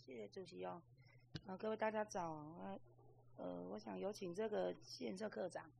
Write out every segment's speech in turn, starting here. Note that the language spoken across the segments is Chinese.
谢谢主席哦。各位大家早。我想有请这个建设科长。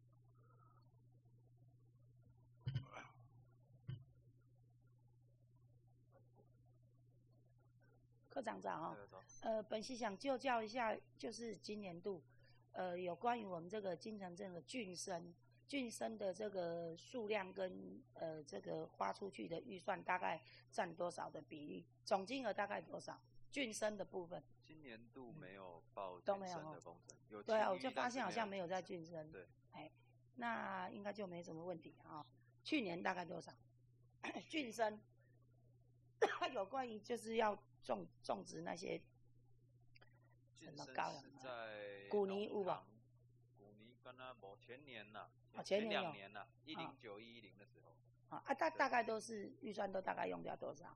科长早哈。本席想就教一下，就是今年度，有关于我们这个金城镇的郡绅的这个数量跟这个花出去的预算大概占多少的比例，总金额大概多少？郡绅的部分。 今年度没有报郡绅的工程，有对啊，我就发现好像没有在郡绅。 对， 那应该就没什么问题啊。去年大概多少？郡绅，有关于就是要种植那些什么高粱在古泥有吧？ 古泥跟他无前年呐， 前 2年呐，109、110的时候。 大概都是预算都大概用掉多少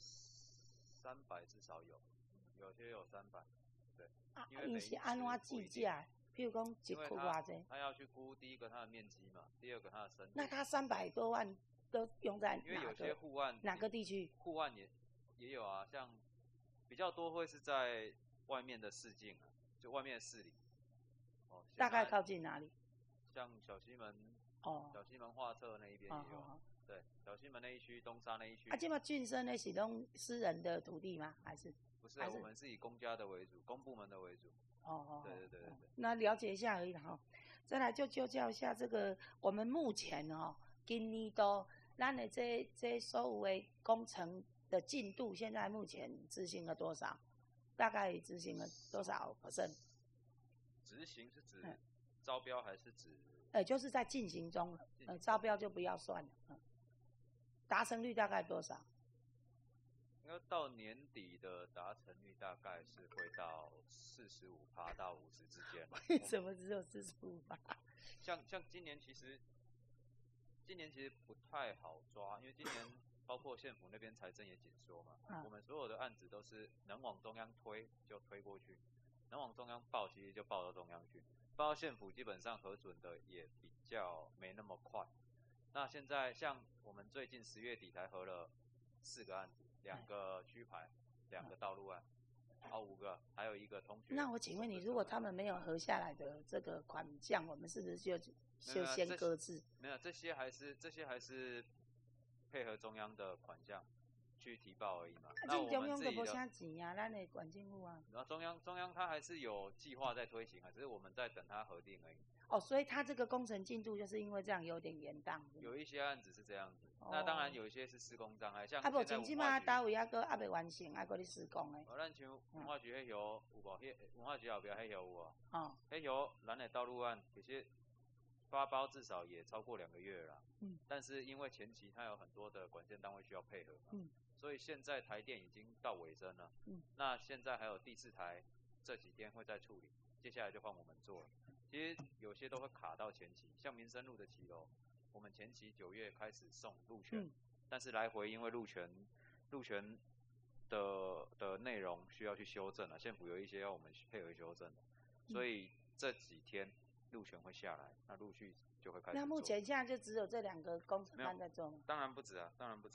？300至少有些有300。对。因为是按怎计价？譬如讲一库偌济？ 他要去估第一个它的面积嘛，第二个它的深度。 那他300多万都用在因为有些户案哪个地区？ 户案也有啊，像比较多会是在外面的市境啊，就外面的市里。 大概靠近哪里？ 像小西门。小西门画册那一边也有。对，小西门那一区、东沙那一区。现在郡绅那是都私人的土地吗？还是？ 不是，我们是以公家的为主，公部门的为主。对。 那了解一下而已哈。再来就教一下这个，我们目前今年度咱的这所有的工程的进度，现在目前执行了多少？大概执行了多少%？ 执行是指招标还是指？ 就是在进行中了。招标就不要算了。达成率大概多少？ 应该到年底的达成率大概是会到45%到50%之间。 为什么只有45%？ 像今年其实不太好抓，因为今年包括县府那边财政也紧缩嘛。我们所有的案子都是能往中央推就推过去，能往中央报其实就报到中央去，报到县府基本上核准的也比较没那么快。那现在像我们最近10月底才核了4个案子。2个区牌，2个道路案，5个，还有1个通学。 那我请问你，如果他们没有核下来的这个款项，我们是不是就先搁置？ 没有，这些还是配合中央的款项去提报而已嘛。那我们自己的没啥钱啊，咱的管政府啊。 然后中央它还是有计划在推行啊，只是我们在等它核定而已。 所以它这个工程进度就是因为这样有点延宕。 有一些案子是这样子，那当然有一些是施工障碍，像现在文化局。单位还未完成，还搁咧施工的。 咱像文化局迄条有无？文化局后边迄条有无？迄条咱的道路案其实发包至少也超过2个月了。但是因为前期它有很多的管线单位需要配合嘛。所以现在台电已经到尾声了。那现在还有第4台，这几天会再处理，接下来就换我们做了。其实有些都会卡到前期，像民生路的骑楼，我们前期9月开始送路权，但是来回因为路权的内容需要去修正了，县府有一些要我们配合修正的，所以这几天路权会下来，那陆续就会开始做。 那目前现在就只有这2个工程班在做吗？ 当然不止啊。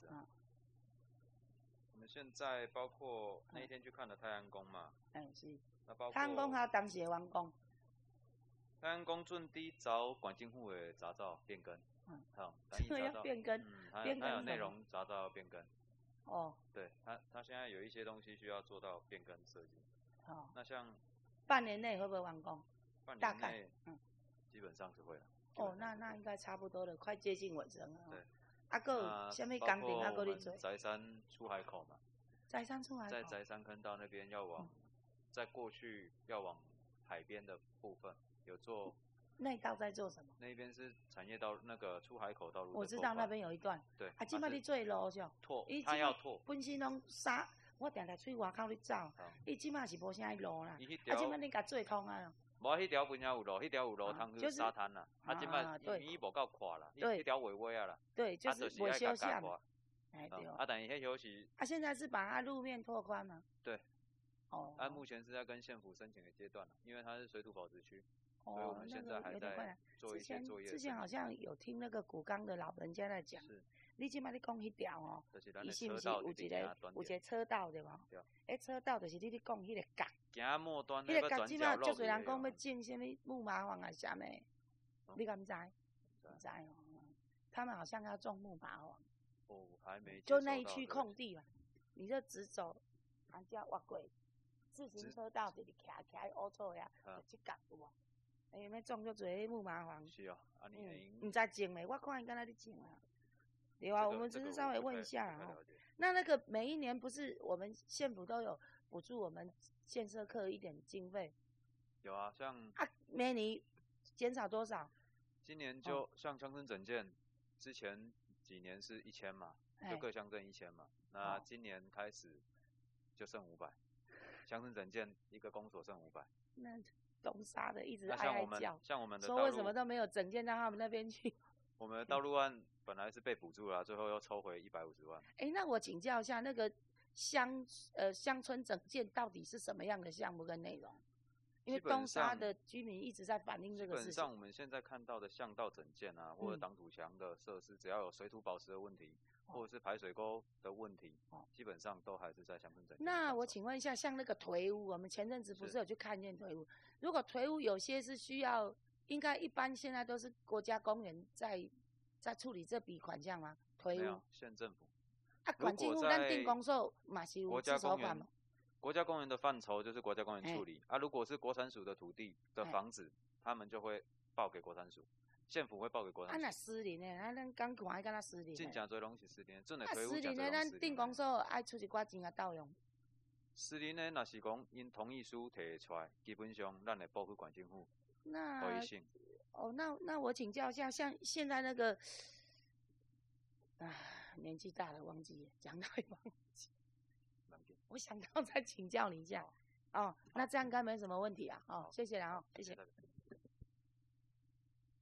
我们现在包括那一天去看了泰安宫嘛。 是。 那包括泰安宫还有当时的完工。 泰安宫准备找管政府的杂照变更。 这个要变更。 它有内容杂照要变更。对，它现在有一些东西需要做到变更设计。那像半年内会不会完工？ 半年内基本上是会了。 那应该差不多了，快接近尾声了。 对。 还有什么工程还搁咧做？ 宅山出海口嘛。 宅山出海口。 在宅山坑道那边要往，在过去要往海边的部分有做。 那一道在做什么？ 那边是产业道那个出海口道路。 我知道那边有一段。 对。 现在你做路是？ 他要拓。 本身拢沙，我常常出外口咧走，伊即马是无啥路啦。即马你甲做通啊？ 无，迄条本来有路，迄条有路通去沙滩啦。即马伊无够宽啦，迄条微微啊啦。 对，就是未修下嘛。 对。但是迄条是。 现在是把它路面拓宽吗？ 对。目前是在跟县府申请的阶段了，因为它是水土保持区。所以我们现在还在做一些作业。 之前好像有听那个古冈的老人家在讲， 你即摆你讲迄条哦，伊是毋是有一个车道对无？迄车道就是你讲迄个角。 行末端迄个角即摆足侪人讲要建什么木麻黄啊啥物，你敢知？不知哦。他们好像要种木麻黄。 哦，还没。 就那一区空地嘛，你就直走，人家挖过，自行车道就是徛乌草呀，就即角有无？因为要种足侪木麻黄。 是哦， 唔知种没？我看伊敢若咧种啊。对啊，我们只是稍微问一下啦。那个每一年不是我们县府都有补助我们建设课一点经费？ 有啊，像每年减少多少？ 今年就像乡村整建，之前几年是1000嘛，就各乡镇1000嘛。那今年开始就剩500，乡村整建一个公所剩500。 那东沙的一直哀叫， 像我们的说为什么都没有整建到他们那边去？ 我们的道路案本来是被补助了，最后又抽回150万。 那我请教一下，那个乡村整建到底是什么样的项目跟内容？因为东沙的居民一直在反映这个事情。 基本上我们现在看到的巷道整建啊，或者挡土墙的设施，只要有水土保持的问题，或者是排水沟的问题，基本上都还是在乡村整建。 那我请问一下，像那个颓屋，我们前阵子不是有去看见颓屋？如果颓屋有些是需要，应该一般现在都是国家公园在处理这笔款项吗？颓屋？ 没有，县政府。 管境户咱定公所嘛是有自筹款嘛？ 国家公园的范畴就是国家公园处理如果是国产署的土地的房子，他们就会报给国产署，县府会报给国产署。 那私人的，咱刚看敢若私人的。 真正侪拢是私人的，真的私人的，咱定公所爱出一寡钱啊盗用。 私人的，若是讲因同意书提出来，基本上咱会报给管政府。 那那我请教一下，像现在那个，年纪大了忘记了，讲到也忘记。我想到再请教你一下。那这样应该没什么问题啊。谢谢啦，谢谢。